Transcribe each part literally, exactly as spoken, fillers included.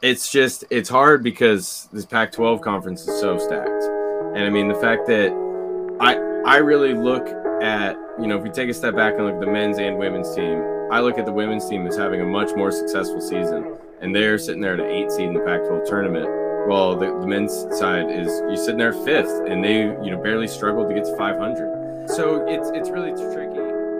It's just, it's hard because this Pac twelve conference is so stacked. And I mean, the fact that I, I really look at, you know, if we take a step back and look at the men's and women's team, I look at the women's team as having a much more successful season. And they're sitting there at an eight seed in the Pac twelve tournament. Well, the, the men's side is, you're sitting there fifth, and they, you know, barely struggled to get to five hundred. So it's, it's really tricky.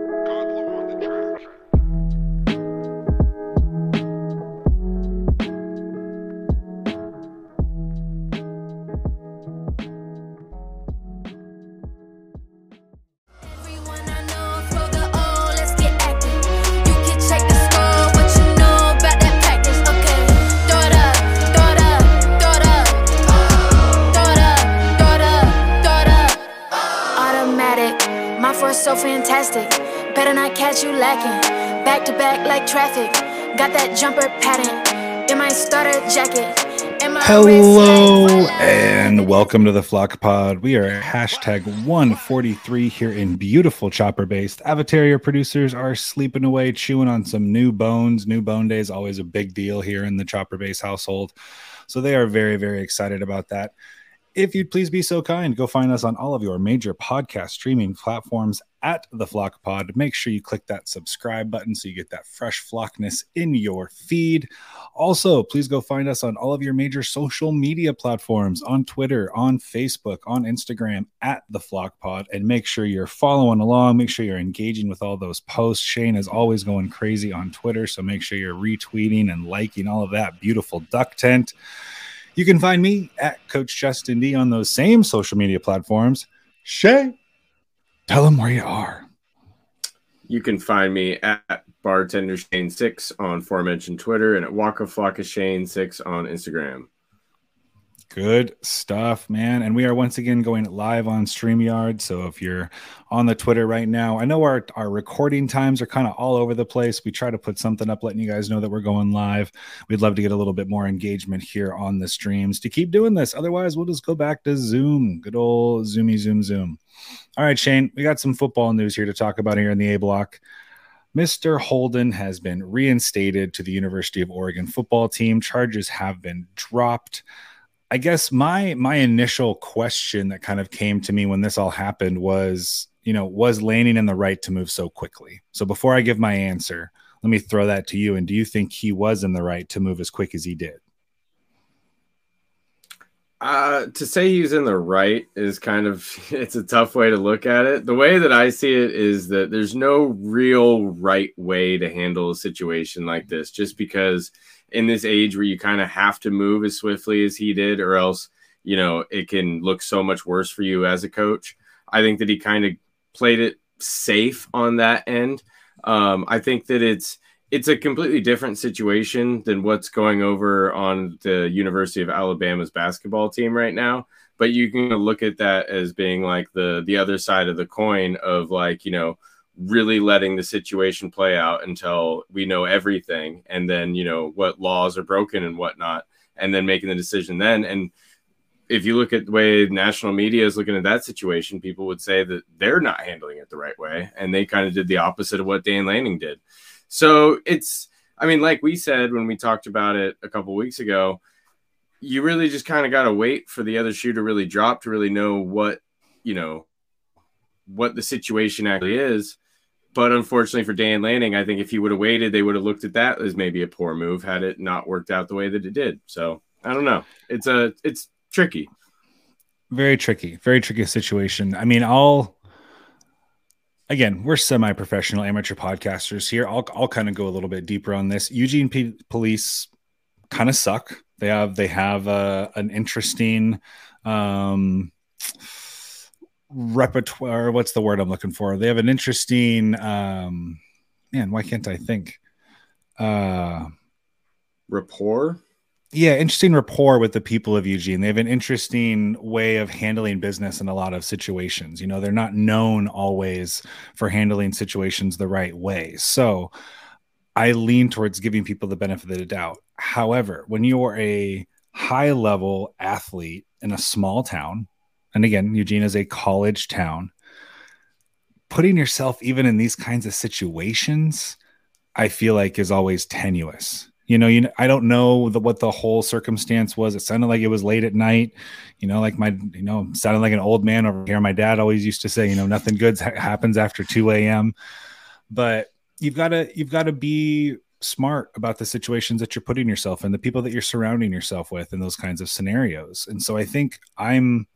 So fantastic, better not catch you lacking. Back to back like traffic, got that jumper pattern in my starter jacket. My Hello and welcome to the Flock Pod. We are at hashtag one forty-three here in beautiful Chopper Based. Avatar producers are sleeping away, chewing on some new bones. New bone day is always a big deal here in the Chopper Base household. So they are very, very excited about that. If you'd please be so kind, go find us on all of your major podcast streaming platforms at the Flock Pod. Make sure you click that subscribe button so you get that fresh flockness in your feed. Also, please go find us on all of your major social media platforms, on Twitter, on Facebook, on Instagram, at the Flock Pod, and make sure you're following along. Make sure you're engaging with all those posts. Shane is always going crazy on Twitter, so make sure you're retweeting and liking all of that beautiful duck tent. You can find me at Coach Justin D on those same social media platforms. Shay, tell them where you are. You can find me at Bartender Shane six on aforementioned Twitter and at Waka Flocka Shane six on Instagram. Good stuff, man. And we are once again going live on StreamYard. So if you're on the Twitter right now, I know our, our recording times are kind of all over the place. We try to put something up letting you guys know that we're going live. We'd love to get a little bit more engagement here on the streams to keep doing this. Otherwise, we'll just go back to Zoom. Good old Zoomy Zoom Zoom. All right, Shane, we got some football news here to talk about here in the A block. Mister Holden has been reinstated to the University of Oregon football team. Charges have been dropped. I guess my my initial question that kind of came to me when this all happened was, you know, was Lanning in the right to move so quickly? So before I give my answer, let me throw that to you. And do you think he was in the right to move as quick as he did? Uh, to say he's in the right is kind of, it's a tough way to look at it. The way that I see it is that there's no real right way to handle a situation like this, just because in this age where you kind of have to move as swiftly as he did, or else, you know, it can look so much worse for you as a coach. I think that he kind of played it safe on that end. Um, I think that it's, it's a completely different situation than what's going over on the University of Alabama's basketball team right now. But you can look at that as being like the, the other side of the coin of, like, you know, really letting the situation play out until we know everything, and then, you know, what laws are broken and whatnot, and then making the decision then. And if you look at the way national media is looking at that situation, people would say that they're not handling it the right way, and they kind of did the opposite of what Dan Lanning did. So it's, I mean, like we said when we talked about it a couple of weeks ago, you really just kind of got to wait for the other shoe to really drop to really know what, you know, what the situation actually is. But unfortunately for Dan Lanning, I think if he would have waited, they would have looked at that as maybe a poor move had it not worked out the way that it did. So I don't know. It's a, it's tricky. Very tricky, very tricky situation. I mean, I'll, again, we're semi-professional amateur podcasters here. I'll, I'll kind of go a little bit deeper on this. Eugene P- police kind of suck. They have, they have uh, an interesting, um, repertoire. What's the word I'm looking for? They have an interesting, um, man, why can't I think? Uh, rapport. Yeah, interesting rapport with the people of Eugene. They have an interesting way of handling business in a lot of situations. You know, they're not known always for handling situations the right way. So I lean towards giving people the benefit of the doubt. However, when you're a high-level athlete in a small town, and again, Eugene is a college town, putting yourself even in these kinds of situations, I feel like is always tenuous. You know, you know, I don't know the, what the whole circumstance was. It sounded like it was late at night. You know, like my, you know, sounded like an old man over here. My dad always used to say, you know, nothing good ha- happens after two a.m. But you've got to, you've got to be smart about the situations that you're putting yourself in, the people that you're surrounding yourself with in those kinds of scenarios. And so I think I'm,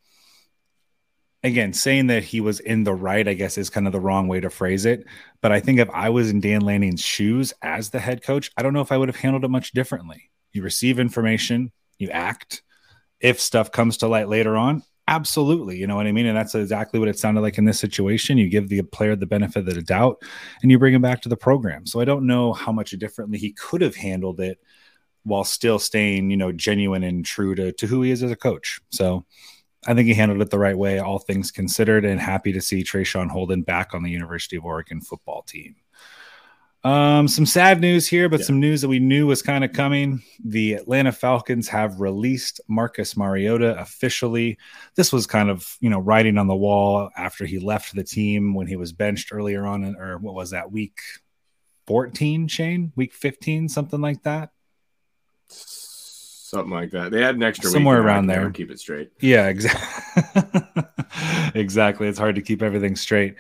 again, saying that he was in the right, I guess, is kind of the wrong way to phrase it. But I think if I was in Dan Lanning's shoes as the head coach, I don't know if I would have handled it much differently. You receive information, you act. If stuff comes to light later on, absolutely. You know what I mean? And that's exactly what it sounded like in this situation. You give the player the benefit of the doubt and you bring him back to the program. So I don't know how much differently he could have handled it while still staying, you know, genuine and true to, to who he is as a coach. So I think he handled it the right way, all things considered, and happy to see Trayshawn Holden back on the University of Oregon football team. Um, some sad news here, but yeah. some news that we knew was kind of coming. The Atlanta Falcons have released Marcus Mariota officially. This was kind of, you know, writing on the wall after he left the team when he was benched earlier on, in, or what was that, week fourteen, Shane? Week fifteen, something like that? Something like that. They had an extra somewhere week around there. Keep it straight. Yeah, exactly. Exactly. It's hard to keep everything straight.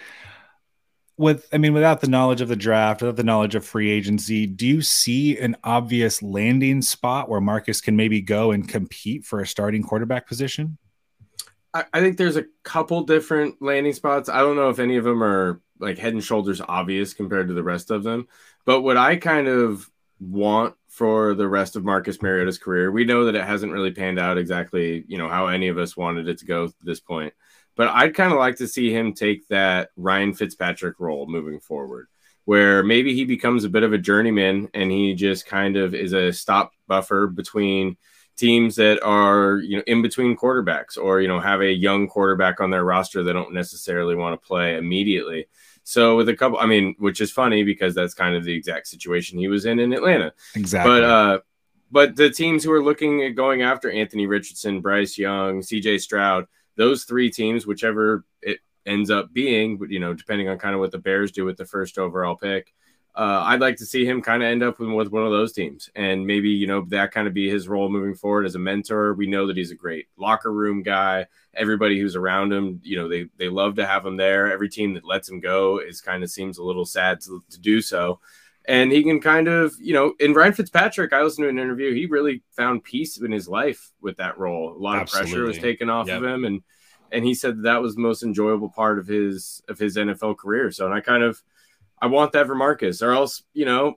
With, I mean, without the knowledge of the draft, without the knowledge of free agency, do you see an obvious landing spot where Marcus can maybe go and compete for a starting quarterback position? I, I think there's a couple different landing spots. I don't know if any of them are like head and shoulders obvious compared to the rest of them. But what I kind of want for the rest of Marcus Mariota's career, we know that it hasn't really panned out exactly, you know, how any of us wanted it to go to this point. But I'd kind of like to see him take that Ryan Fitzpatrick role moving forward, where maybe he becomes a bit of a journeyman and he just kind of is a stop buffer between teams that are, you know, in between quarterbacks, or, you know, have a young quarterback on their roster that don't necessarily want to play immediately. So with a couple, I mean, which is funny because that's kind of the exact situation he was in in Atlanta. Exactly. But, uh, but the teams who are looking at going after Anthony Richardson, Bryce Young, C J Stroud, those three teams, whichever it ends up being, you know, depending on kind of what the Bears do with the first overall pick, uh, I'd like to see him kind of end up with, with one of those teams. And maybe, you know, that kind of be his role moving forward as a mentor. We know that he's a great locker room guy. Everybody who's around him, you know, they, they love to have him there. Every team that lets him go is kind of seems a little sad to, to do so. And he can kind of, you know, in Ryan Fitzpatrick, I listened to an interview. He really found peace in his life with that role. A lot Absolutely. of pressure was taken off yep. of him. And, and he said that, that was the most enjoyable part of his, of his N F L career. So, and I kind of, I want that for Marcus, or else, you know,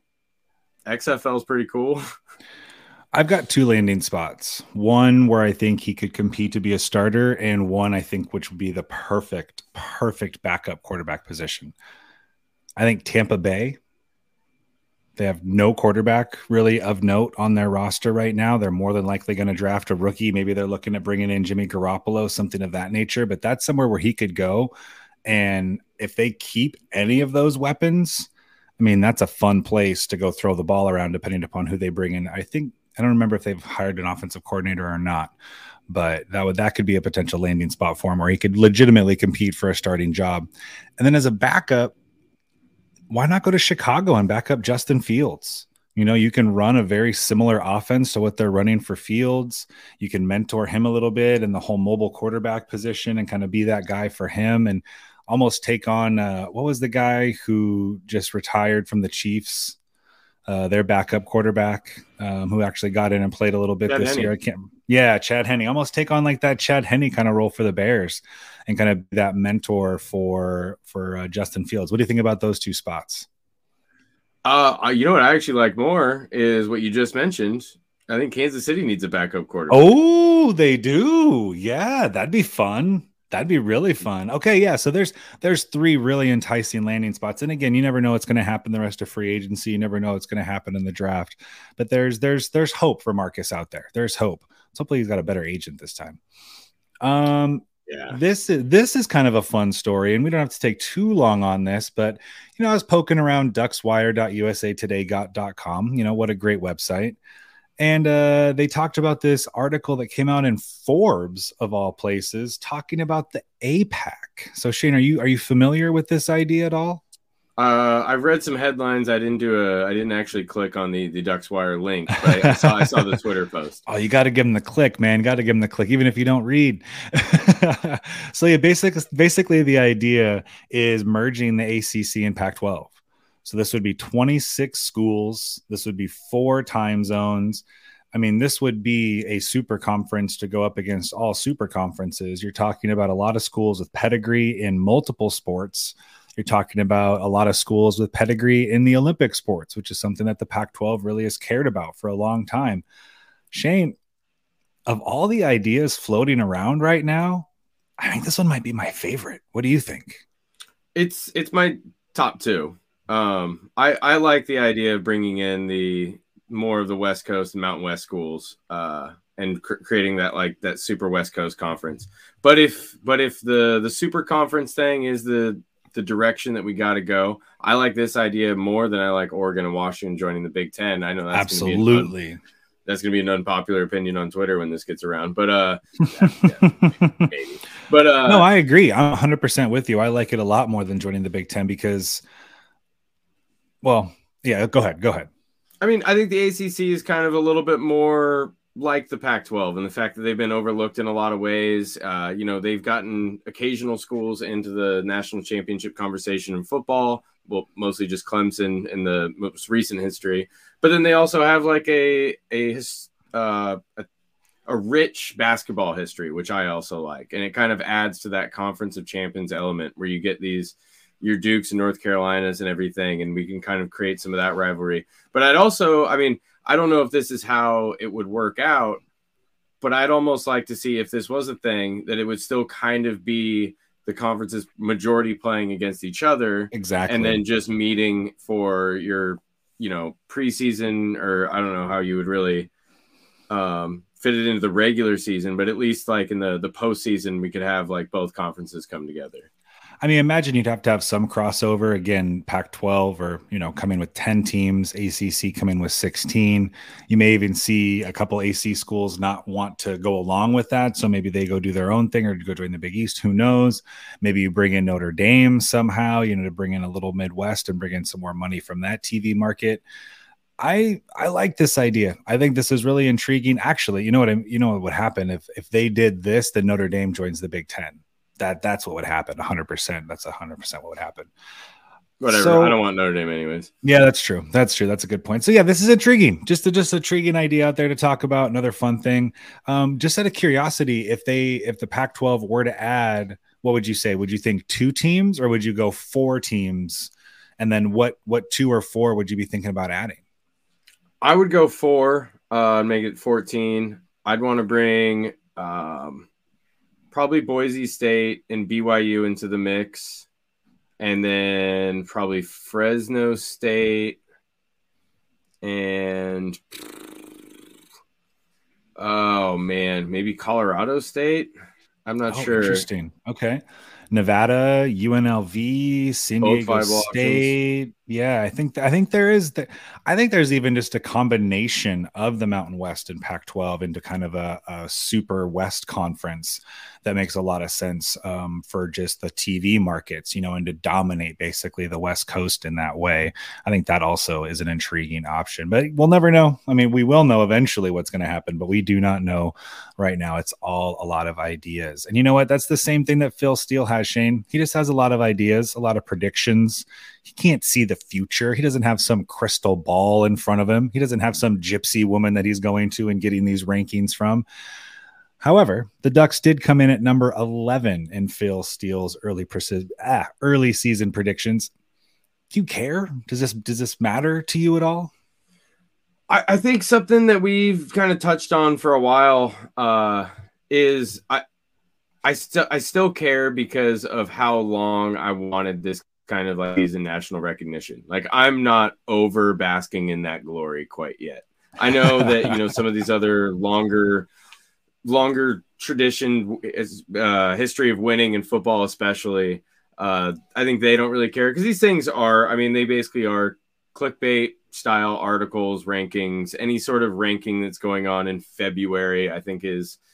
X F L is pretty cool. I've got two landing spots. One where I think he could compete to be a starter, and one I think which would be the perfect, perfect backup quarterback position. I think Tampa Bay, they have no quarterback really of note on their roster right now. They're more than likely going to draft a rookie. Maybe they're looking at bringing in Jimmy Garoppolo, something of that nature, but that's somewhere where he could go. And if they keep any of those weapons, I mean, that's a fun place to go throw the ball around depending upon who they bring in. I think, I don't remember if they've hired an offensive coordinator or not, but that would, that could be a potential landing spot for him where he could legitimately compete for a starting job. And then as a backup, why not go to Chicago and back up Justin Fields? You know, you can run a very similar offense to what they're running for Fields. You can mentor him a little bit in the whole mobile quarterback position and kind of be that guy for him and almost take on, uh, what was the guy who just retired from the Chiefs? Uh, their backup quarterback um, who actually got in and played a little bit Chad this Henne. year. I can't. Yeah, Chad Henne. Almost take on like that Chad Henne kind of role for the Bears and kind of that mentor for for uh, Justin Fields. What do you think about those two spots? Uh, you know what I actually like more is what you just mentioned. I think Kansas City needs a backup quarterback. Oh, they do. Yeah, that'd be fun. That'd be really fun. Okay, yeah. So there's there's three really enticing landing spots, and again, you never know what's going to happen the rest of free agency. You never know what's going to happen in the draft, but there's there's there's hope for Marcus out there. There's hope. So hopefully he's got a better agent this time. Um, yeah. This is this is kind of a fun story, and we don't have to take too long on this. But you know, I was poking around ducks wire dot u s a today dot com. You know, what a great website. And uh, they talked about this article that came out in Forbes, of all places, talking about the A PAC. So, Shane, are you are you familiar with this idea at all? Uh, I've read some headlines. I didn't do a. I didn't actually click on the the Ducks Wire link, but I, I saw I saw the Twitter post. Oh, you got to give them the click, man. Got to give them the click, even if you don't read. So yeah, basically, basically the idea is merging the A C C and Pac twelve. So this would be twenty-six schools. This would be four time zones. I mean, this would be a super conference to go up against all super conferences. You're talking about a lot of schools with pedigree in multiple sports. You're talking about a lot of schools with pedigree in the Olympic sports, which is something that the Pac twelve really has cared about for a long time. Shane, of all the ideas floating around right now, I think this one might be my favorite. What do you think? It's it's my top two. Um, I I like the idea of bringing in the more of the West Coast and Mountain West schools, uh, and cr- creating that like that Super West Coast conference. But if but if the the Super Conference thing is the the direction that we got to go, I like this idea more than I like Oregon and Washington joining the Big Ten. I know that's absolutely gonna un- that's going to be an unpopular opinion on Twitter when this gets around, but uh, yeah, yeah, maybe, maybe. But uh, no, I agree. I'm one hundred percent with you. I like it a lot more than joining the Big Ten because, well, yeah, go ahead, go ahead. I mean, I think the A C C is kind of a little bit more like the Pac twelve and the fact that they've been overlooked in a lot of ways. Uh, you know, they've gotten occasional schools into the national championship conversation in football. Well, mostly just Clemson in the most recent history. But then they also have like a a uh, a, a rich basketball history, which I also like. And it kind of adds to that Conference of Champions element where you get these your Dukes and North Carolinas and everything, and we can kind of create some of that rivalry. But I'd also, I mean, I don't know if this is how it would work out, but I'd almost like to see if this was a thing that it would still kind of be the conferences majority playing against each other. Exactly. And then just meeting for your, you know, preseason, or I don't know how you would really um, fit it into the regular season, but at least like in the, the postseason, we could have like both conferences come together. I mean, imagine you'd have to have some crossover again, Pac twelve, or, you know, come in with ten teams, A C C come in with sixteen. You may even see a couple A C schools not want to go along with that. So maybe they go do their own thing or go join the Big East. Who knows? Maybe you bring in Notre Dame somehow, you know, to bring in a little Midwest and bring in some more money from that T V market. I I like this idea. I think this is really intriguing. Actually, you know what I, you know what would happen if if they did this, then Notre Dame joins the Big Ten. That that's what would happen. one hundred percent. That's one hundred percent what would happen. Whatever. So, I don't want Notre Dame anyways. Yeah, that's true. That's true. That's a good point. So yeah, this is intriguing. Just a just a intriguing idea out there to talk about. Another fun thing. Um, just out of curiosity, if they if the Pac twelve were to add, what would you say? Would you think two teams or would you go four teams? And then what what two or four would you be thinking about adding? I would go four, uh, make it fourteen. I'd want to bring um probably Boise State and B Y U into the mix, and then probably Fresno State and oh man, maybe Colorado State. I'm not oh, sure. Interesting. Okay. Nevada, U N L V, San Diego State. Options. Yeah, I think I think there is the, I think there's even just a combination of the Mountain West and Pac twelve into kind of a, a super West conference that makes a lot of sense um, for just the T V markets, you know, and to dominate basically the West Coast in that way. I think that also is an intriguing option, but we'll never know. I mean, we will know eventually what's going to happen, but we do not know right now. It's all a lot of ideas. And you know what? That's the same thing that Phil Steele has, Shane. He just has a lot of ideas, a lot of predictions. He can't see the future. He doesn't have some crystal ball in front of him. He doesn't have some gypsy woman that he's going to and getting these rankings from. However, the Ducks did come in at number eleven in Phil Steele's early preci- ah, early season predictions. Do you care? Does this does this matter to you at all? I, I think something that we've kind of touched on for a while uh, is I I still I still care because of how long I wanted this kind of like season national recognition. Like I'm not over basking in that glory quite yet. I know that you know some of these other longer. longer tradition is uh history of winning in football, especially uh I think they don't really care because these things are, I mean, they basically are clickbait style articles, rankings. Any sort of ranking that's going on in February I think is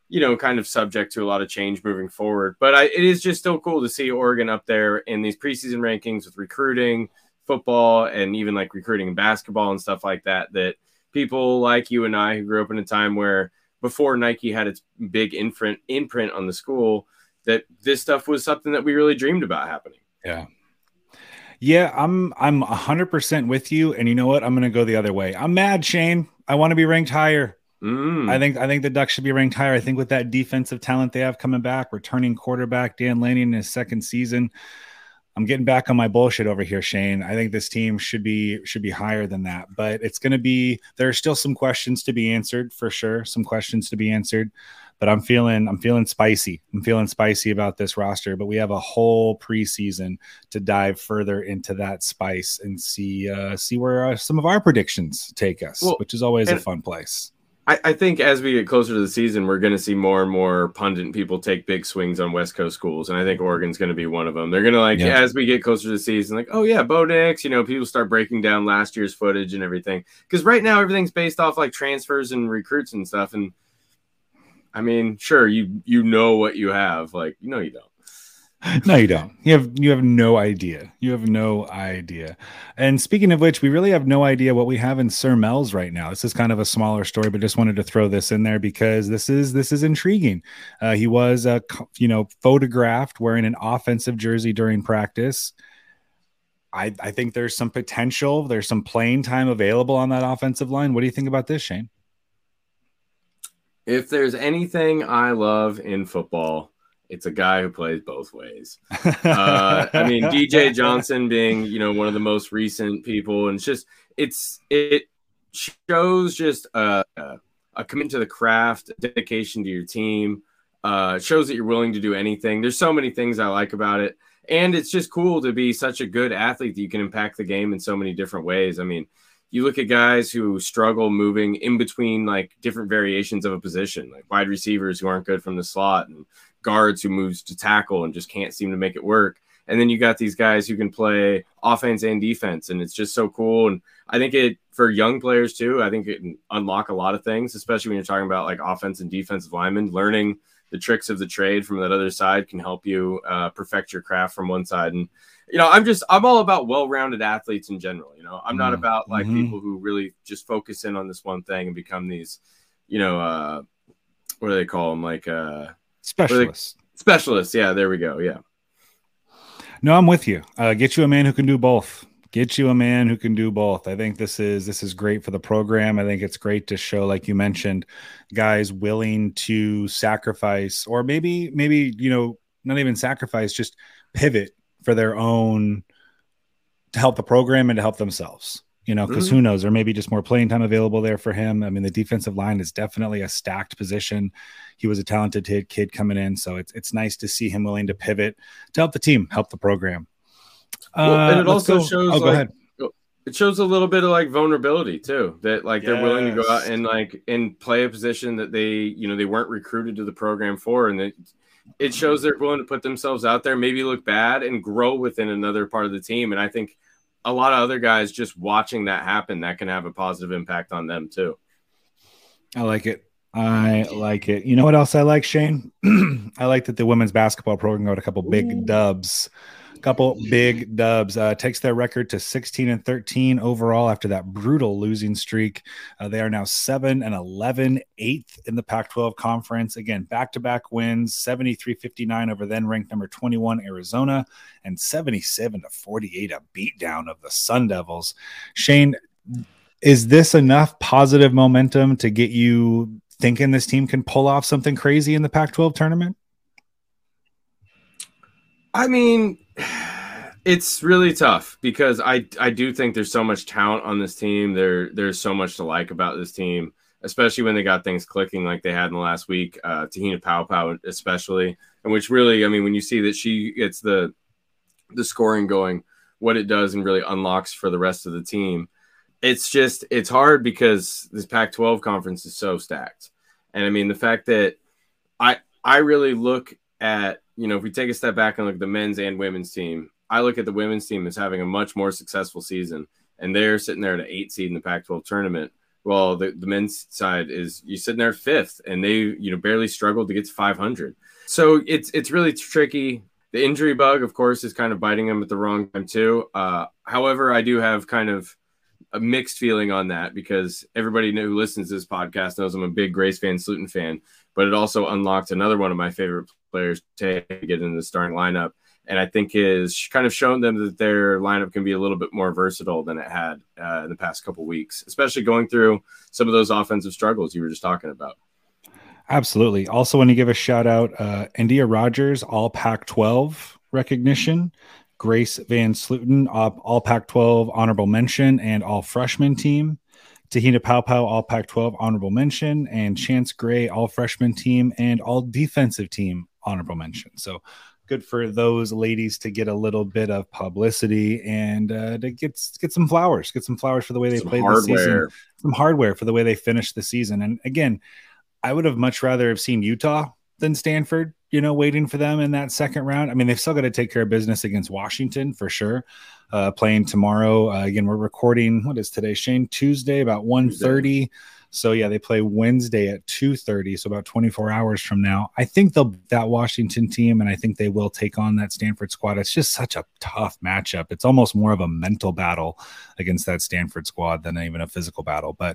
you know, kind of subject to a lot of change moving forward. But I, it is just still cool to see Oregon up there in these preseason rankings with recruiting, football, and even like recruiting in basketball and stuff like that, that people like you and I who grew up in a time where before Nike had its big imprint imprint on the school, that this stuff was something that we really dreamed about happening. Yeah. Yeah, I'm I'm one hundred percent with you. And you know what? I'm going to go the other way. I'm mad, Shane. I want to be ranked higher. Mm. I think I think the Ducks should be ranked higher. I think with that defensive talent they have coming back, returning quarterback Dan Lanning in his second season, I'm getting back on my bullshit over here, Shane. I think this team should be should be higher than that. But it's going to be – there are still some questions to be answered for sure, some questions to be answered. But I'm feeling I'm feeling spicy. I'm feeling spicy about this roster. But we have a whole preseason to dive further into that spice and see uh, see where uh, some of our predictions take us, well, which is always a fun place. I, I think as we get closer to the season, we're going to see more and more pundit people take big swings on West Coast schools. And I think Oregon's going to be one of them. They're going to like, yeah. as we get closer to the season, like, oh yeah, Bo Nix, you know, people start breaking down last year's footage and everything. Because right now everything's based off like transfers and recruits and stuff. And I mean, sure, you you know what you have. Like, no, you don't. No, you don't. You have you have no idea. You have no idea. And speaking of which, we really have no idea what we have in Sir Mel's right now. This is kind of a smaller story, but just wanted to throw this in there because this is this is intriguing. Uh, he was, uh, you know, photographed wearing an offensive jersey during practice. I I think there's some potential. There's some playing time available on that offensive line. What do you think about this, Shane? If there's anything I love in football, it's a guy who plays both ways. Uh, I mean, D J Johnson being, you know, one of the most recent people, and it's just it's it shows just a, a commitment to the craft, dedication to your team. Uh, shows that you're willing to do anything. There's so many things I like about it, and it's just cool to be such a good athlete that you can impact the game in so many different ways. I mean, you look at guys who struggle moving in between like different variations of a position, like wide receivers who aren't good from the slot and guards who moves to tackle and just can't seem to make it work. And then you got these guys who can play offense and defense. And it's just so cool. And I think it, for young players too, I think it can unlock a lot of things, especially when you're talking about like offense and defensive linemen. Learning the tricks of the trade from that other side can help you uh, perfect your craft from one side. And, you know, I'm just, I'm all about well-rounded athletes in general. You know, I'm not about like mm-hmm. people who really just focus in on this one thing and become these, you know, uh, what do they call them? Like, uh, Specialists. Specialists. Yeah, there we go. Yeah. No, I'm with you. Uh, get you a man who can do both. Get you a man who can do both. I think this is this is great for the program. I think it's great to show, like you mentioned, guys willing to sacrifice, or maybe maybe you know not even sacrifice, just pivot for their own, to help the program and to help themselves. You know, because mm-hmm. who knows, there may be just more playing time available there for him. I mean, the defensive line is definitely a stacked position. He was a talented kid coming in, so it's it's nice to see him willing to pivot to help the team, help the program. Well, uh, and it also go. shows, oh, go like, ahead. It shows a little bit of like vulnerability too, that like they're yes. willing to go out and like and play a position that they, you know, they weren't recruited to the program for, and it it shows they're willing to put themselves out there, maybe look bad, and grow within another part of the team. And I think a lot of other guys just watching that happen, that can have a positive impact on them too. I like it. I like it. You know what else I like, Shane? I like that the women's basketball program got a couple big Ooh. dubs. Couple big dubs. Uh, takes their record to sixteen and thirteen overall after that brutal losing streak. Uh, they are now seven and eleven, eighth in the Pac twelve conference. Again, back-to-back wins, seventy-three fifty-nine over then ranked number twenty-one Arizona, and seventy-seven to forty-eight, a beatdown of the Sun Devils. Shane, is this enough positive momentum to get you thinking this team can pull off something crazy in the Pac twelve tournament? I mean, it's really tough because I I do think there's so much talent on this team. There there's so much to like about this team, especially when they got things clicking like they had in the last week. Uh, Tahina Paopao especially, and which really, I mean, when you see that she gets the the scoring going, what it does and really unlocks for the rest of the team. It's just it's hard because this Pac twelve conference is so stacked, and I mean the fact that I I really look at, you know, if we take a step back and look at the men's and women's team, I look at the women's team as having a much more successful season, and they're sitting there at an eight seed in the Pac twelve tournament Well, the, the men's side is you sitting there fifth, and they you know barely struggled to get to five hundred. So it's it's really tricky. The injury bug, of course, is kind of biting them at the wrong time too. Uh, however, I do have kind of a mixed feeling on that because everybody who listens to this podcast knows I'm a big Grace Van Sluten fan, but it also unlocked another one of my favorite players to get in the starting lineup. And I think has kind of shown them that their lineup can be a little bit more versatile than it had uh, in the past couple of weeks, especially going through some of those offensive struggles you were just talking about. Absolutely. Also want to give a shout out, uh, India Rogers, all Pac twelve recognition, Grace Van Sluten, all Pac twelve honorable mention, and all freshman team, Tahina Paupau, all Pac twelve honorable mention, and Chance Gray, all freshman team, and all defensive team honorable mention. So good for those ladies to get a little bit of publicity and uh, to get get some flowers, get some flowers for the way they some played hardware. the season, some hardware for the way they finished the season. And again, I would have much rather have seen Utah than Stanford, you know, waiting for them in that second round. I mean, they've still got to take care of business against Washington for sure. Uh, playing tomorrow. Uh, again, we're recording, what is today, Shane? Tuesday, about one thirty. So, yeah, they play Wednesday at two thirty, so about twenty-four hours from now. I think they'll that Washington team, and I think they will take on that Stanford squad. It's just such a tough matchup. It's almost more of a mental battle against that Stanford squad than even a physical battle. But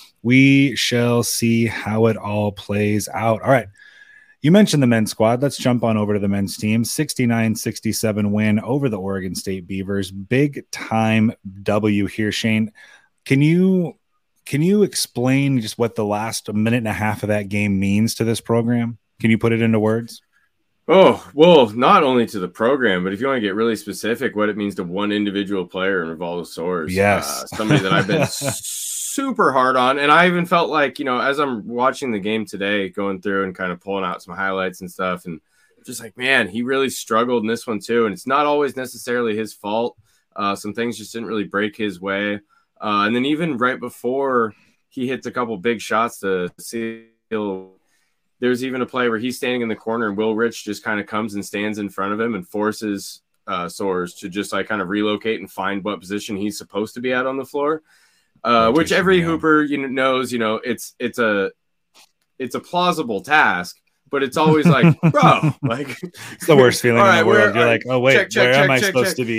we shall see how it all plays out. All right. You mentioned the men's squad. Let's jump on over to the men's team. sixty-nine sixty-seven win over the Oregon State Beavers. Big time W here, Shane. Can you can you explain just what the last minute and a half of that game means to this program? Can you put it into words? Oh, well, not only to the program, but if you want to get really specific, what it means to one individual player in Rivaldo Soares. Yes. Uh, somebody that I've been super hard on. And I even felt like, you know, as I'm watching the game today, going through and kind of pulling out some highlights and stuff, and just like, man, he really struggled in this one too. And it's not always necessarily his fault. Uh, some things just didn't really break his way. Uh, and then even right before he hits a couple big shots to seal, there's even a play where he's standing in the corner and Will Rich just kind of comes and stands in front of him and forces uh, Soares to just like kind of relocate and find what position he's supposed to be at on the floor. Uh, which every hooper, you know, knows, you know, it's, it's a, it's a plausible task, but it's always like, bro, like it's the worst feeling in right, the world. You're like, oh wait, check, check, where check, am I check, supposed check.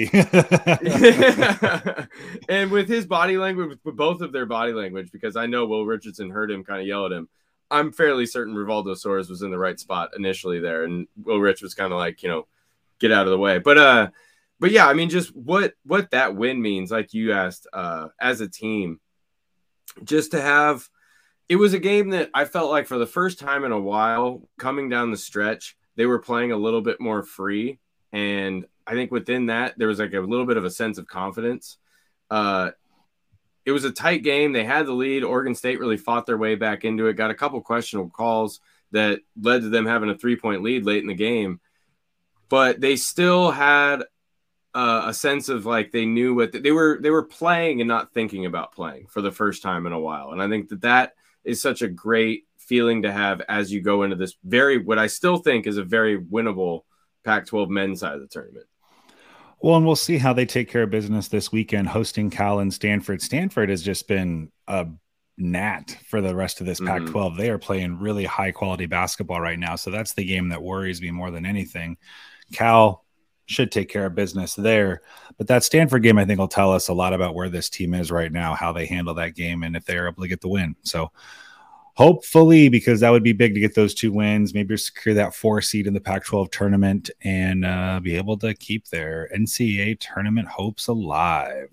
to be? And with his body language, with both of their body language, because I know Will Richardson heard him kind of yell at him. I'm fairly certain Rivaldo Soares was in the right spot initially there. And Will Rich was kind of like, you know, get out of the way. But, uh, but yeah, I mean, just what, what that win means, like you asked, uh, as a team, just to have, it was a game that I felt like for the first time in a while, coming down the stretch, they were playing a little bit more free. And I think within that, there was like a little bit of a sense of confidence. Uh, it was a tight game. They had the lead. Oregon State really fought their way back into it, got a couple questionable calls that led to them having a three-point lead late in the game. But they still had uh, a sense of like they knew what they were. They were playing and not thinking about playing for the first time in a while. And I think that that is such a great feeling to have as you go into this very, what I still think is a very winnable Pac twelve men's side of the tournament. Well, and we'll see how they take care of business this weekend, hosting Cal and Stanford. Stanford has just been a gnat for the rest of this mm-hmm. Pac twelve. They are playing really high quality basketball right now. So that's the game that worries me more than anything. Cal should take care of business there. But that Stanford game, I think, will tell us a lot about where this team is right now, how they handle that game, and if they're able to get the win. So hopefully, because that would be big to get those two wins, maybe secure that four seed in the Pac twelve tournament and uh, be able to keep their N C double A tournament hopes alive.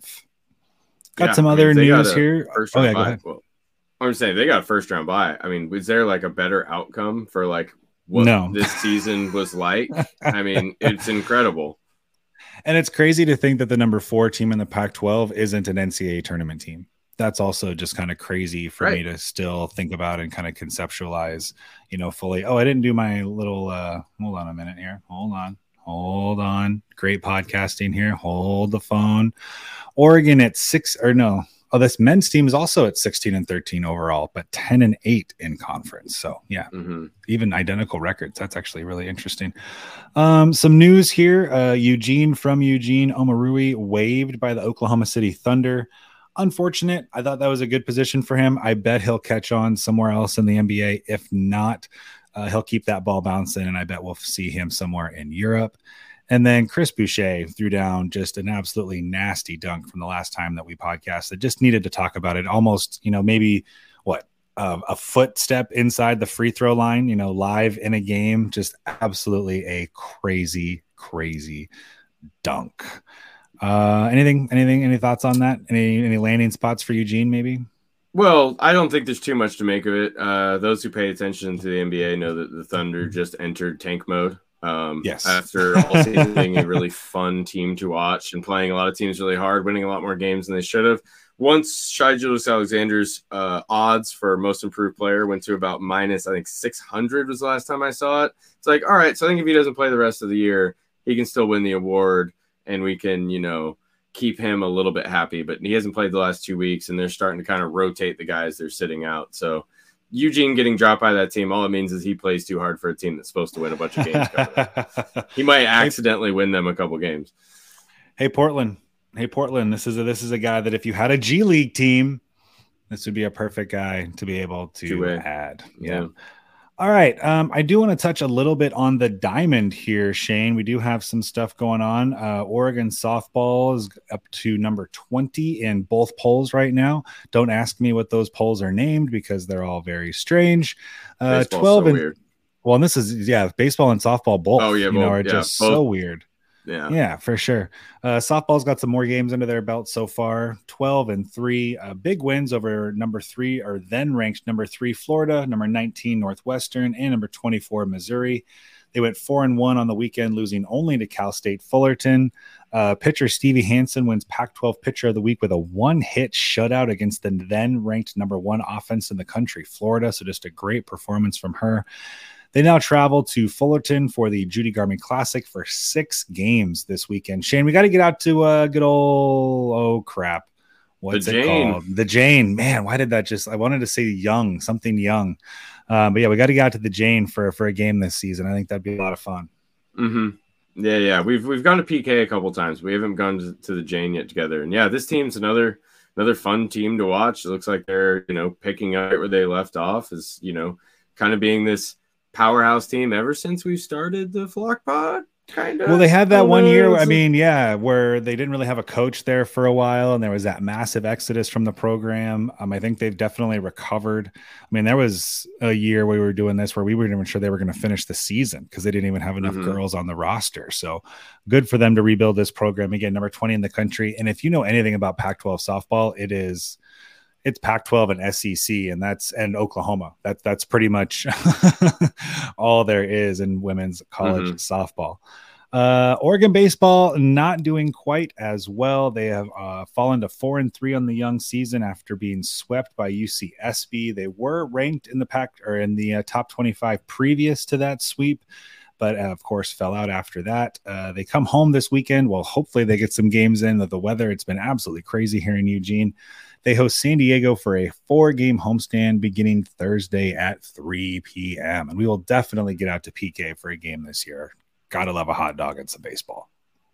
Got yeah, some other I mean, news here. First oh, round yeah, go bye. ahead. Well, I'm saying they got a first round bye. I mean, was there like a better outcome for like what no. this season was like? I mean, it's incredible. And it's crazy to think that the number four team in the Pac twelve isn't an N C double A tournament team. That's also just kind of crazy for right. me to still think about and kind of conceptualize, you know, fully. Oh, I didn't do my little, uh, hold on a minute here. Hold on. Hold on. Great podcasting here. Hold the phone. Oregon at six or no. Oh, this men's team is also at sixteen and thirteen overall, but ten and eight in conference. So yeah, mm-hmm. even identical records. That's actually really interesting. Um, some news here. Uh, Eugene from Eugene Omarui waived by the Oklahoma City Thunder. Unfortunate. I thought that was a good position for him. I bet he'll catch on somewhere else in the N B A. If not, uh, he'll keep that ball bouncing, and I bet we'll see him somewhere in Europe. And then Chris Boucher threw down just an absolutely nasty dunk from the last time that we podcasted. Just needed to talk about it. Almost, you know, maybe what, uh, a footstep inside the free throw line, you know, live in a game. Just absolutely a crazy, crazy dunk. Uh, anything, anything, any thoughts on that? Any, any landing spots for Eugene, maybe? Well, I don't think there's too much to make of it. Uh, those who pay attention to the N B A know that the Thunder just entered tank mode. Um, yes. After all season being a really fun team to watch and playing a lot of teams really hard, winning a lot more games than they should have. Once Shai Gilgeous-Alexander's uh, odds for most improved player went to about minus, I think six hundred was the last time I saw it. It's like, all right, so I think if he doesn't play the rest of the year, he can still win the award, and we can, you know, keep him a little bit happy. But he hasn't played the last two weeks, and they're starting to kind of rotate the guys they're sitting out. So Eugene getting dropped by that team, all it means is he plays too hard for a team that's supposed to win a bunch of games. He might accidentally win them a couple games. Hey, Portland. Hey, Portland. This is a, this is a guy that if you had a G League team, this would be a perfect guy to be able to Two-way. add. Yeah. yeah. All right. Um, I do want to touch a little bit on the diamond here, Shane. We do have some stuff going on. Uh, Oregon softball is up to number twenty in both polls right now. Don't ask me what those polls are named because they're all very strange. Uh, twelve so and weird. Well, and this is, yeah, baseball and softball both. Oh, yeah, you both, know, are yeah, just both. so weird. Yeah, yeah, for sure. Uh, softball's got some more games under their belt so far. twelve and three, uh, big wins over number three, or then ranked number three Florida, number nineteen Northwestern, and number twenty-four Missouri. They went four and one on the weekend, losing only to Cal State Fullerton. Uh, pitcher Stevie Hansen wins Pac twelve Pitcher of the Week with a one-hit shutout against the then ranked number one offense in the country, Florida. So just a great performance from her. They now travel to Fullerton for the Judy Garmin Classic for six games this weekend. Shane, we got to get out to uh, good old, oh, crap. What's the it Jane. called? The Jane. Man, why did that just – I wanted to say young, something young. Um, but, yeah, we got to get out to the Jane for, for a game this season. I think that'd be a lot of fun. Mm-hmm. Yeah, yeah. We've we've gone to P K a couple times. We haven't gone to, to the Jane yet together. And, yeah, this team's another another fun team to watch. It looks like they're, you know, picking up where they left off is, you know, kind of being this – powerhouse team ever since we started the Flock Pod, kind of. Well, they had that one year, I mean, yeah, where they didn't really have a coach there for a while, and there was that massive exodus from the program. Um, I think they've definitely recovered. I mean, there was a year we were doing this where we weren't even sure they were going to finish the season because they didn't even have enough mm-hmm. girls on the roster. So good for them to rebuild this program again, number twenty in the country. And if you know anything about Pac twelve softball, it is it's Pac twelve and S E C, and that's and Oklahoma. That's that's pretty much all there is in women's college mm-hmm. softball. Uh, Oregon baseball not doing quite as well. They have uh, fallen to four and three on the young season after being swept by U C S B. They were ranked in the pack or in the uh, top twenty-five previous to that sweep, but uh, of course fell out after that. Uh, they come home this weekend. Well, hopefully they get some games in. The weather, it's been absolutely crazy here in Eugene. They host San Diego for a four-game homestand beginning Thursday at three p.m. And we will definitely get out to P K for a game this year. Gotta love a hot dog and some baseball.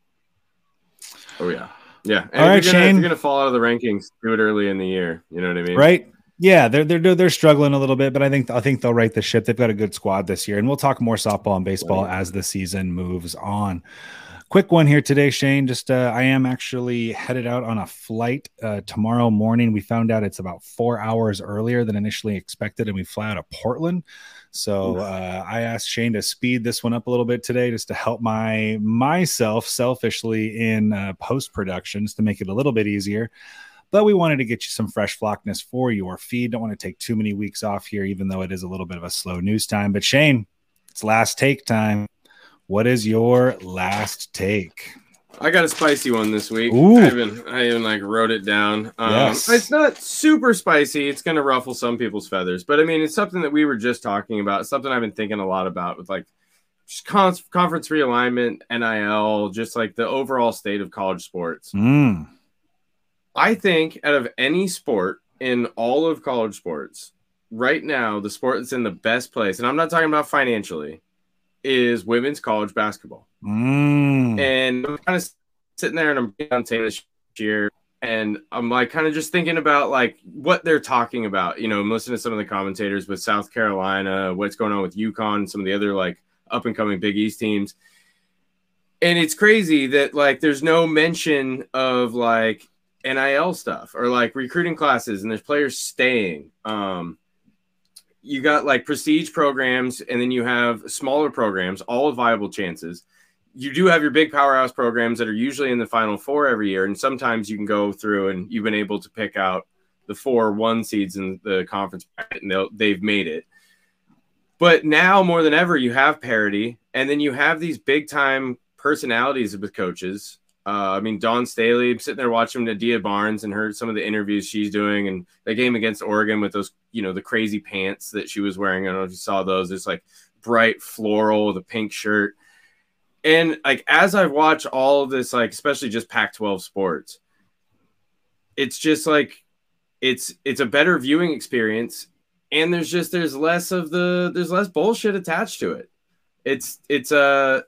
Oh, yeah. Yeah. And All right, if you're gonna, Shane. If you're going to fall out of the rankings, do it early in the year. You know what I mean? Right? Yeah, they're they're they're struggling a little bit, but I think I think they'll right the ship. They've got a good squad this year, and we'll talk more softball and baseball Right. as the season moves on. Quick one here today, Shane. Just uh, I am actually headed out on a flight uh, tomorrow morning. We found out it's about four hours earlier than initially expected, and we fly out of Portland. So uh, I asked Shane to speed this one up a little bit today, just to help my myself selfishly in uh, post productions to make it a little bit easier. But we wanted to get you some fresh flockness for your feed. Don't want to take too many weeks off here, even though it is a little bit of a slow news time. But Shane, it's last take time. What is your last take? I got a spicy one this week. Ooh. I even I even like wrote it down. Um, Yes. It's not super spicy. It's going to ruffle some people's feathers, but I mean, it's something that we were just talking about. It's something I've been thinking a lot about with like just con- conference realignment, N I L, just like the overall state of college sports. Mm. I think out of any sport in all of college sports right now, the sport that's in the best place, and I'm not talking about financially, is women's college basketball. Mm. And I'm kind of sitting there and I'm on tape this year. And I'm like kind of just thinking about like what they're talking about, you know, I'm listening to some of the commentators with South Carolina, what's going on with UConn, some of the other like up and coming Big East teams. And it's crazy that like there's no mention of like N I L stuff or like recruiting classes, and there's players staying. Um, you got like prestige programs, and then you have smaller programs, all with viable chances. You do have your big powerhouse programs that are usually in the Final Four every year, and sometimes you can go through and you've been able to pick out the four one seeds in the conference bracket, and they've made it. But now more than ever, you have parity, and then you have these big time personalities with coaches. Uh, I mean, Dawn Staley, I'm sitting there watching Nadia Barnes and heard some of the interviews she's doing, and the game against Oregon with those, you know, the crazy pants that she was wearing. I don't know if you saw those. It's like bright floral with a pink shirt. And like, as I've watched all of this, like, especially just Pac twelve sports, it's just like, it's, it's a better viewing experience. And there's just, there's less of the, there's less bullshit attached to it. It's, it's a, uh,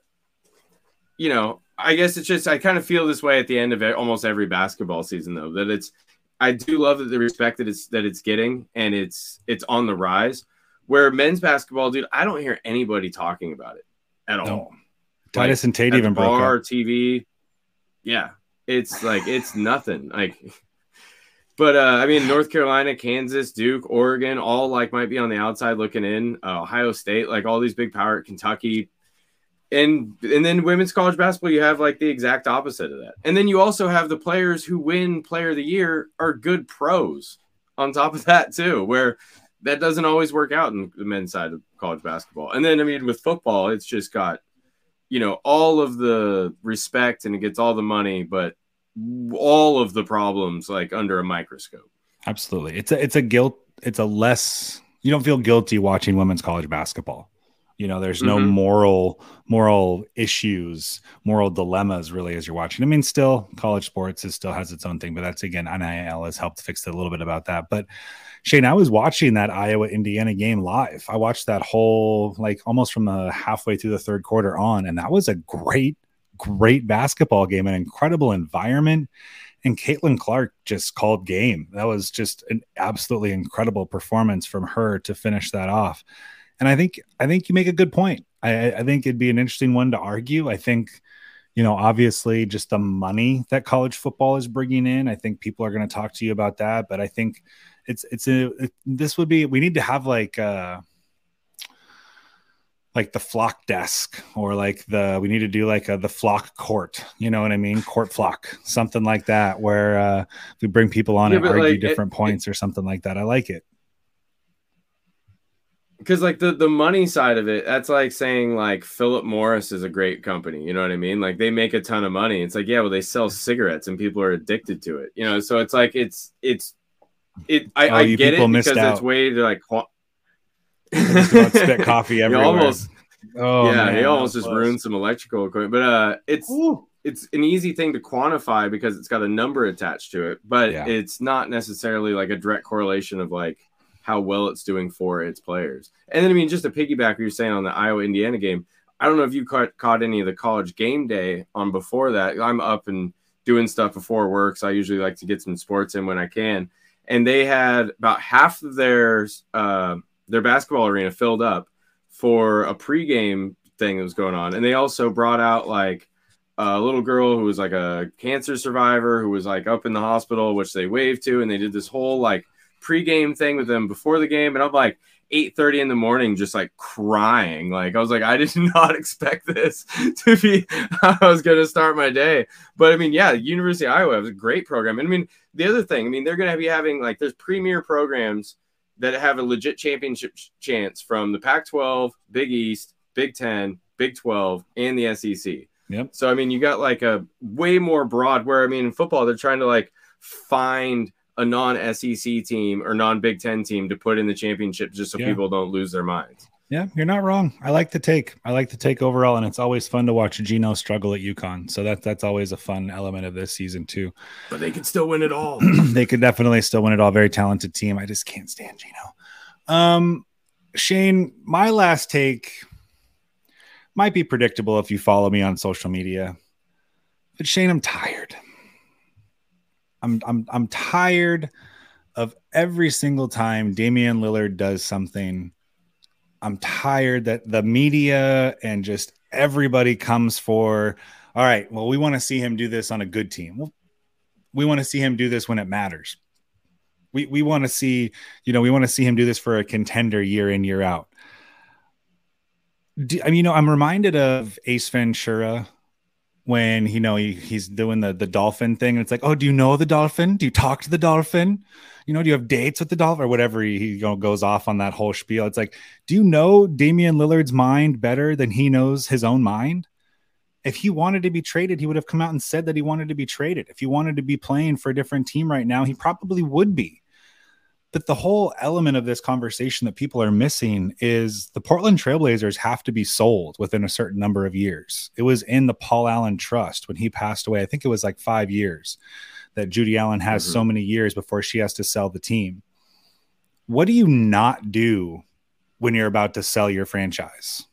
you know, I guess it's just, I kind of feel this way at the end of almost every basketball season though, that it's, I do love that the respect that it's, that it's getting, and it's, it's on the rise. Where men's basketball, dude, I don't hear anybody talking about it at all. No. Titus like, and Tate even broke bar, up. T V. Yeah. It's like, it's nothing. Like, but uh, I mean, North Carolina, Kansas, Duke, Oregon, all like might be on the outside looking in. Uh, Ohio State, like all these big power, Kentucky. And and then women's college basketball, you have like the exact opposite of that. And then you also have the players who win player of the year are good pros on top of that too, where that doesn't always work out in the men's side of college basketball. And then, I mean, with football, it's just got, you know, all of the respect and it gets all the money, but all of the problems like under a microscope. Absolutely. It's a, it's a guilt. It's a less, you don't feel guilty watching women's college basketball. You know, there's no mm-hmm. moral, moral issues, moral dilemmas really as you're watching. I mean, still college sports is still has its own thing, but that's again, N I L has helped fix it a little bit about that. But Shane, I was watching that Iowa Indiana game live. I watched that whole, like almost from the halfway through the third quarter on. And that was a great, great basketball game, an incredible environment. And Caitlin Clark just called game. That was just an absolutely incredible performance from her to finish that off. And I think I think you make a good point. I, I think it'd be an interesting one to argue. I think, you know, obviously just the money that college football is bringing in. I think people are going to talk to you about that. But I think it's it's a it, this would be we need to have like uh like the flock desk, or like the we need to do like a, the flock court. You know what I mean? Court flock, something like that, where uh, we bring people on yeah, and argue like, different it, points it, or something like that. I like it. Because like the, the money side of it, that's like saying like Philip Morris is a great company. You know what I mean? Like they make a ton of money. It's like, yeah, well, they sell cigarettes and people are addicted to it. You know, so it's like it's it's it. I, oh, I get it because out. It's way to like spit coffee everywhere. Almost, oh yeah, man, he almost just close. ruined some electrical equipment. But uh, it's Ooh. it's an easy thing to quantify because it's got a number attached to it. But yeah. it's not necessarily like a direct correlation of like how well it's doing for its players. And then, I mean, just to piggyback what you're saying on the Iowa-Indiana game, I don't know if you caught, caught any of the college game day on before that. I'm up and doing stuff before work, so I usually like to get some sports in when I can. And they had about half of their, uh, their basketball arena filled up for a pregame thing that was going on. And they also brought out, like, a little girl who was, like, a cancer survivor who was, like, up in the hospital, which they waved to, and they did this whole, like, pregame thing with them before the game, and I'm like eight thirty in the morning just like crying. Like I was like, I did not expect this to be how I was going to start my day. But I mean, yeah, University of Iowa was a great program. And I mean, the other thing, I mean, they're going to be having like there's premier programs that have a legit championship chance from the Pac twelve, Big East, Big Ten, Big twelve, and the S E C. Yep. So I mean, you got like a way more broad where I mean, in football, they're trying to like find a non-S E C team or non-Big Ten team to put in the championship just so yeah. people don't lose their minds. Yeah, you're not wrong. I like the take. I like the take overall, and it's always fun to watch Geno struggle at UConn. So that, that's always a fun element of this season too. But they could still win it all. They could definitely still win it all. Very talented team. I just can't stand Geno. Um, Shane, my last take might be predictable if you follow me on social media. But Shane, I'm tired. I'm I'm I'm tired of every single time Damian Lillard does something. I'm tired that the media and just everybody comes for, all right, well, we want to see him do this on a good team. Well, we want to see him do this when it matters. We we want to see, you know, we want to see him do this for a contender year in, year out. Do, I mean, you know, I'm reminded of Ace Ventura when, you know, he, he's doing the, the dolphin thing. And it's like, oh, do you know the dolphin? Do you talk to the dolphin? You know, do you have dates with the dolphin or whatever? He, he you know, goes off on that whole spiel. It's like, do you know Damian Lillard's mind better than he knows his own mind? If he wanted to be traded, he would have come out and said that he wanted to be traded. If he wanted to be playing for a different team right now, he probably would be. But the whole element of this conversation that people are missing is the Portland Trailblazers have to be sold within a certain number of years. It was in the Paul Allen Trust when he passed away. I think it was like five years that Judy Allen has mm-hmm. so many years before she has to sell the team. What do you not do when you're about to sell your franchise?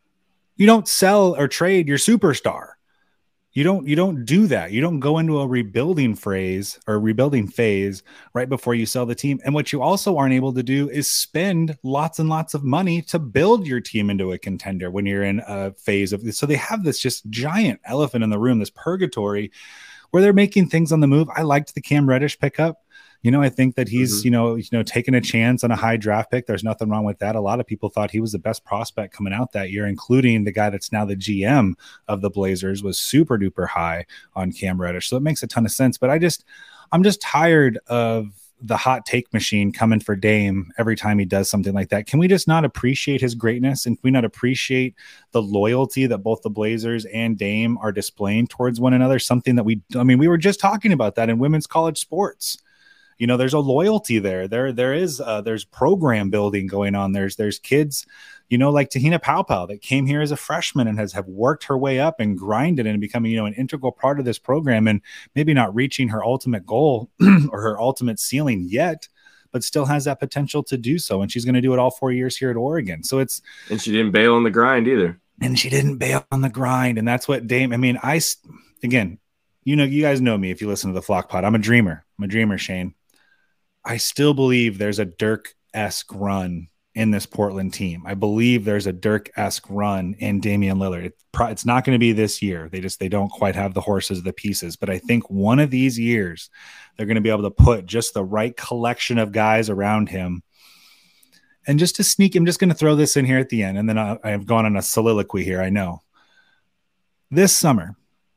You don't sell or trade your superstar. You don't, you don't do that. You don't go into a rebuilding phase or rebuilding phase right before you sell the team. And what you also aren't able to do is spend lots and lots of money to build your team into a contender when you're in a phase of this. So they have this just giant elephant in the room, this purgatory where they're making things on the move. I liked the Cam Reddish pickup. You know, I think that he's, mm-hmm. you know, you know, taking a chance on a high draft pick. There's nothing wrong with that. A lot of people thought he was the best prospect coming out that year, including the guy that's now the G M of the Blazers was super duper high on Cam Reddish. So it makes a ton of sense. But I just, I'm just tired of the hot take machine coming for Dame every time he does something like that. Can we just not appreciate his greatness? And can we not appreciate the loyalty that both the Blazers and Dame are displaying towards one another? Something that we, I mean, we were just talking about that in women's college sports. You know, there's a loyalty there. There, there is, uh, there's program building going on. There's, there's kids, you know, like Tahina Paopao that came here as a freshman and has have worked her way up and grinded and becoming, you know, an integral part of this program and maybe not reaching her ultimate goal or her ultimate ceiling yet, but still has that potential to do so. And she's going to do it all four years here at Oregon. So it's, and she didn't bail on the grind either. And she didn't bail on the grind. And that's what Dame, I mean, I, again, you know, you guys know me if you listen to the Flock Pod. I'm a dreamer. I'm a dreamer, Shane. I still believe there's a Dirk-esque run in this Portland team. I believe there's a Dirk-esque run in Damian Lillard. It pro- it's not going to be this year. They just, they don't quite have the horses, the pieces. But I think one of these years, they're going to be able to put just the right collection of guys around him. And just to sneak, I'm just going to throw this in here at the end. And then I, I've gone on a soliloquy here, I know. This summer,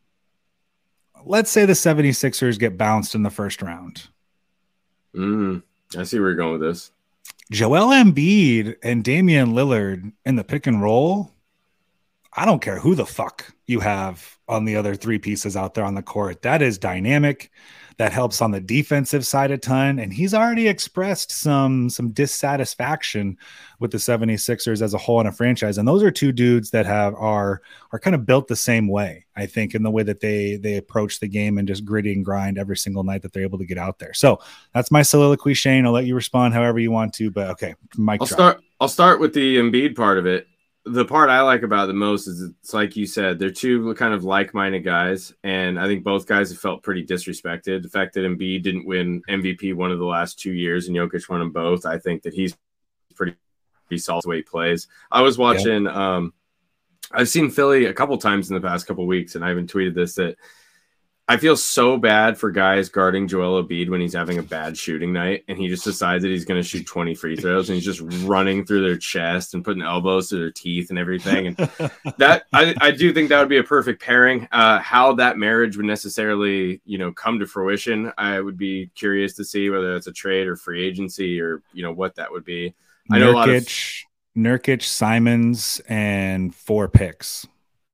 let's say the seventy-sixers get bounced in the first round. Mm, I see where you're going with this. Joel Embiid and Damian Lillard in the pick and roll. I don't care who the fuck you have on the other three pieces out there on the court. That is dynamic. That helps on the defensive side a ton. And he's already expressed some, some dissatisfaction with the seventy-sixers as a whole in a franchise. And those are two dudes that have are are kind of built the same way, I think, in the way that they they approach the game and just gritty and grind every single night that they're able to get out there. So that's my soliloquy, Shane. I'll let you respond however you want to. But okay, Mike. I'll start. I'll start with the Embiid part of it. The part I like about it the most is it's like you said, they're two kind of like-minded guys, and I think both guys have felt pretty disrespected. The fact that Embiid didn't win M V P one of the last two years and Jokic won them both, I think that he's pretty, pretty solid the way he plays. I was watching yeah. um, – I've seen Philly a couple times in the past couple weeks, and I even tweeted this, that I feel so bad for guys guarding Joel Embiid when he's having a bad shooting night and he just decides that he's going to shoot twenty free throws and he's just running through their chest and putting elbows to their teeth and everything. And that I, I do think that would be a perfect pairing. Uh, how that marriage would necessarily, you know, come to fruition, I would be curious to see whether it's a trade or free agency or, you know, what that would be. I know Nurkic, a lot of Nurkic, Simons, and four picks.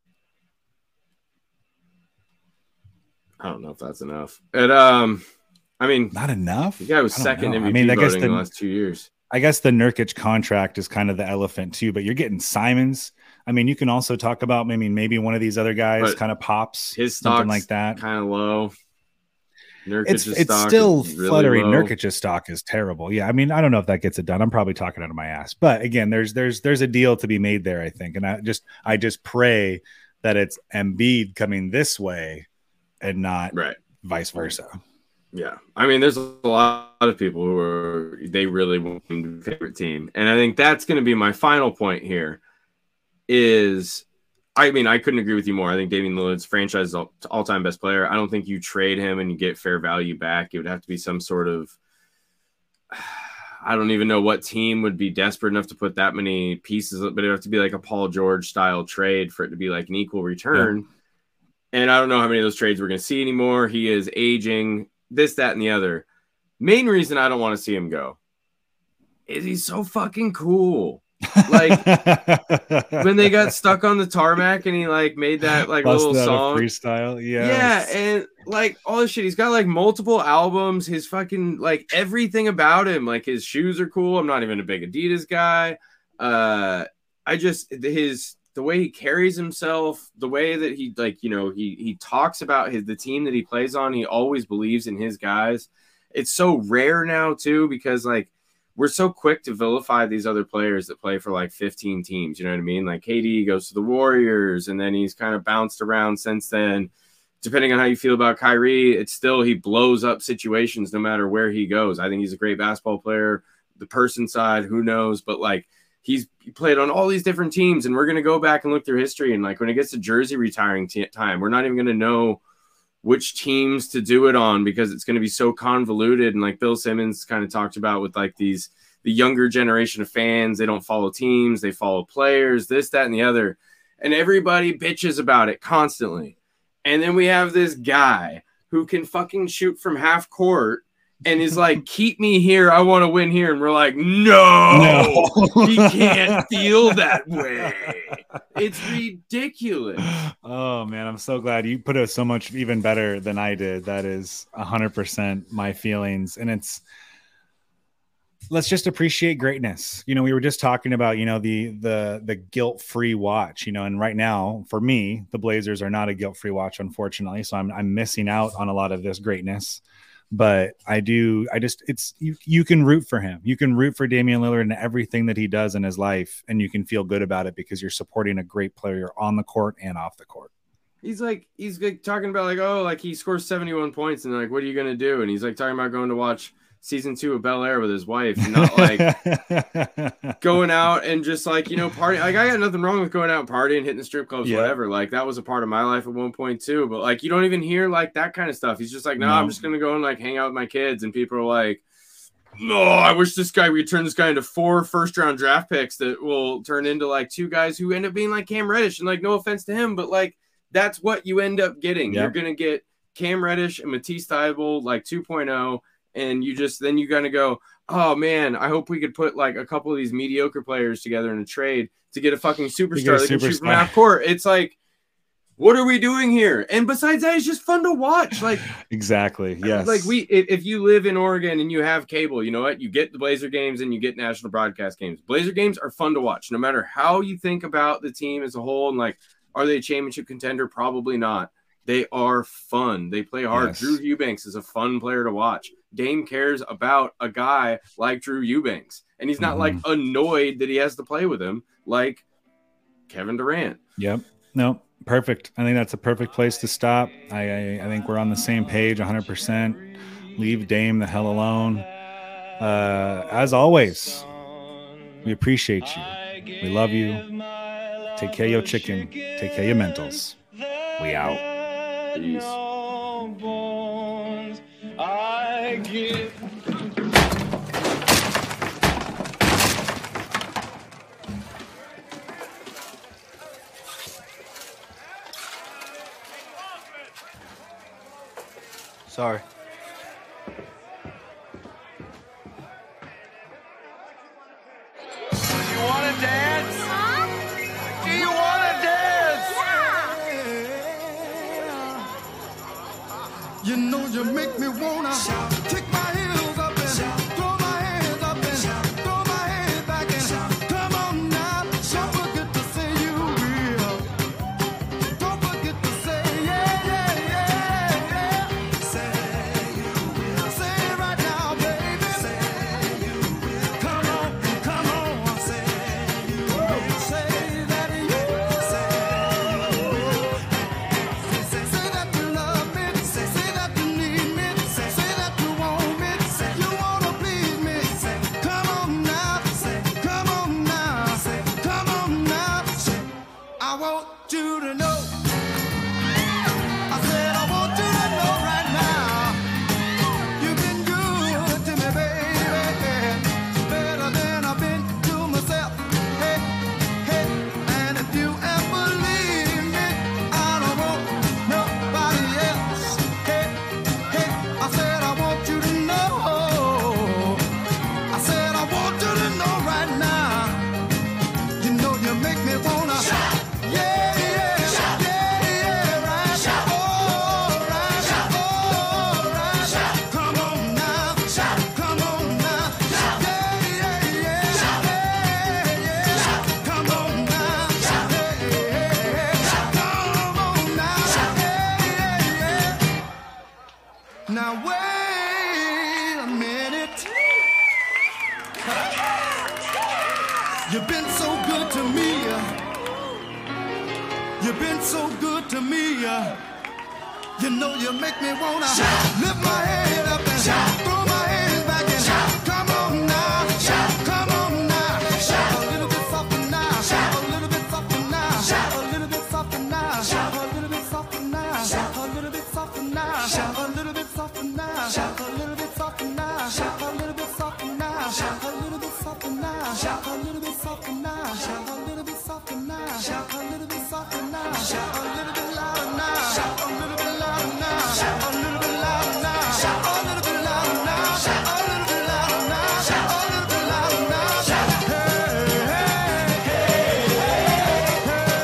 I don't know if that's enough. And um, I mean, not enough. The guy was second M V P I mean, I guess voting the, in the last two years. I guess the Nurkic contract is kind of the elephant too. But you're getting Simons. I mean, you can also talk about maybe maybe one of these other guys but kind of pops, his something like that. Kind of low. Nurkic's it's it's still really fluttering. Low. Nurkic's stock is terrible. Yeah, I mean, I don't know if that gets it done. I'm probably talking out of my ass. But again, there's there's there's a deal to be made there, I think. And I just I just pray that it's Embiid coming this way and not right. vice versa. Yeah. I mean, there's a lot of people who are, they really want him to be favorite team. And I think that's going to be my final point here is, I mean, I couldn't agree with you more. I think Damian Lillard's franchise all-time best player. I don't think you trade him and you get fair value back. It would have to be some sort of, I don't even know what team would be desperate enough to put that many pieces, but it'd have to be like a Paul George style trade for it to be like an equal return. Yeah. And I don't know how many of those trades we're going to see anymore. He is aging, this, that, and the other. Main reason I don't want to see him go is he's so fucking cool. Like when they got stuck on the tarmac and he like made that like Busted little song freestyle. Yeah. Yeah. And like all this shit, he's got like multiple albums, his fucking like everything about him, like his shoes are cool. I'm not even a big Adidas guy. Uh, I just, his, the way he carries himself, the way that he like, you know, he, he talks about his, the team that he plays on. He always believes in his guys. It's so rare now too, because like, we're so quick to vilify these other players that play for like fifteen teams. You know what I mean? Like K D goes to the Warriors and then he's kind of bounced around since then. Depending on how you feel about Kyrie, it's still, he blows up situations no matter where he goes. I think he's a great basketball player. The person side, who knows? But like he's he played on all these different teams, and we're going to go back and look through history. And like when it gets to jersey retiring t- time, we're not even going to know which teams to do it on because it's going to be so convoluted. And like Bill Simmons kind of talked about with like these, the younger generation of fans, they don't follow teams, they follow players, this, that, and the other. And everybody bitches about it constantly. And then we have this guy who can fucking shoot from half court and is like, keep me here. I want to win here. And we're like, no, no. He can't feel that way. It's ridiculous. Oh man, I'm so glad you put it so much even better than I did. That is a hundred percent my feelings. And it's, let's just appreciate greatness. You know, we were just talking about, you know, the, the, the guilt-free watch, you know, and right now for me, the Blazers are not a guilt-free watch, unfortunately. So I'm, I'm missing out on a lot of this greatness. But I do, I just, it's, you, you can root for him. You can root for Damian Lillard and everything that he does in his life. And you can feel good about it because you're supporting a great player on the court and off the court. He's like, he's like talking about like, oh, like he scores seventy-one points and like, what are you going to do? And he's like talking about going to watch season two of Bel Air with his wife, not like going out and just like, you know, party. Like I got nothing wrong with going out and partying, hitting the strip clubs, yeah. whatever. Like that was a part of my life at one point too. But like, you don't even hear like that kind of stuff. He's just like, no, no. I'm just going to go and like hang out with my kids. And people are like, no, I wish this guy, we turn this guy into four first round draft picks that will turn into like two guys who end up being like Cam Reddish. And like, no offense to him, but like, that's what you end up getting. Yep. You're going to get Cam Reddish and Matisse Thybulle like two point oh. And you just, then you got to go, oh man, I hope we could put like a couple of these mediocre players together in a trade to get a fucking superstar that can shoot from half court. It's like, what are we doing here? And besides that, it's just fun to watch. Like exactly. Yes. Like we, if, if you live in Oregon and you have cable, you know what? You get the Blazer games and you get national broadcast games. Blazer games are fun to watch, no matter how you think about the team as a whole. And like, are they a championship contender? Probably not. They are fun. They play hard. Yes. Drew Eubanks is a fun player to watch. Dame cares about a guy like Drew Eubanks, and he's not mm-hmm. like annoyed that he has to play with him like Kevin Durant. Yep. No, perfect. I think that's a perfect place to stop. I, I, I think we're on the same page one hundred percent. Leave Dame the hell alone. Uh, as always, we appreciate you. We love you. Take care of your chicken. Take care of your mentals. We out. Peace. I give. Sorry. Do you want to dance? Huh? Do you want to dance? Yeah. You know you make me wanna shout, kick my heels up and shout, throw my hands up and shout, throw my head back and shout. Come on now, don't forget to say you will. Don't forget to say yeah, yeah, yeah, yeah. Say you will. Say it right now, baby. Say you will. Come on, come on. Say you will. Say that you will. Say you will. Say, say, say that you love me. Say, say that you need me. Say, say that You've been so good to me. You've been so good to me. You know you make me wanna lift my head up and throw my hands back and come on now, come on now, a little bit softer now, a little bit softer now, a little bit softer now, a little bit softer now, a little bit softer now, a little bit softer now, a little bit softer now, a little bit softer now, a little bit softer now, a little bit softer now, a little bit softer now, a little bit softer now, a little bit louder now, a little bit louder now, a little bit louder now, a little bit louder now, a little bit louder now, a little bit louder now. Hey, hey,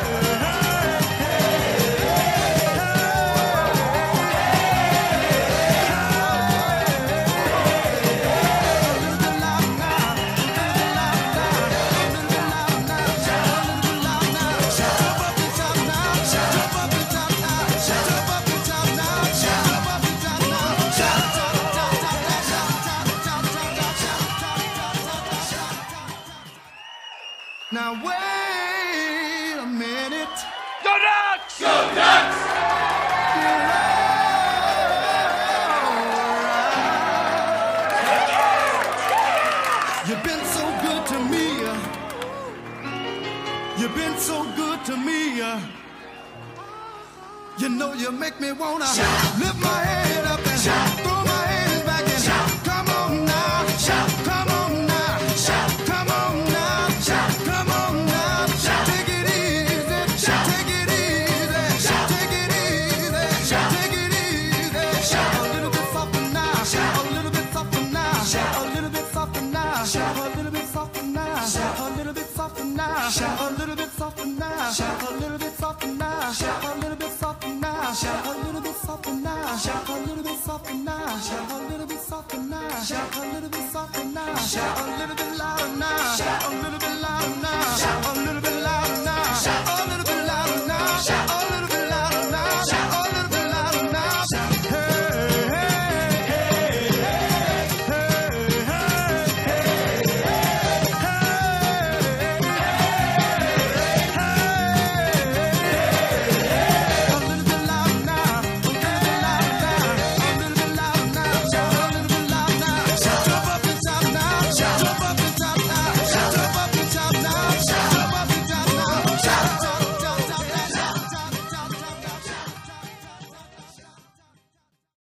now wait a minute. Go Ducks! Go Ducks! You've been so good to me. You've been so good to me. You know you make me wanna lift my head up and throw my hands back and come on now, come on now, come on now, come on now. Take it easy, take it easy, take it easy, take it easy. A little bit softer now, a little bit softer now, a little bit softer now, a little bit softer now, a little bit softer now, a little bit softer now, a little bit softer now, a little bit softer now, a little bit softer now, a little bit softer now, a little bit softer now, a little bit softer now, a little bit louder now, a little bit louder now.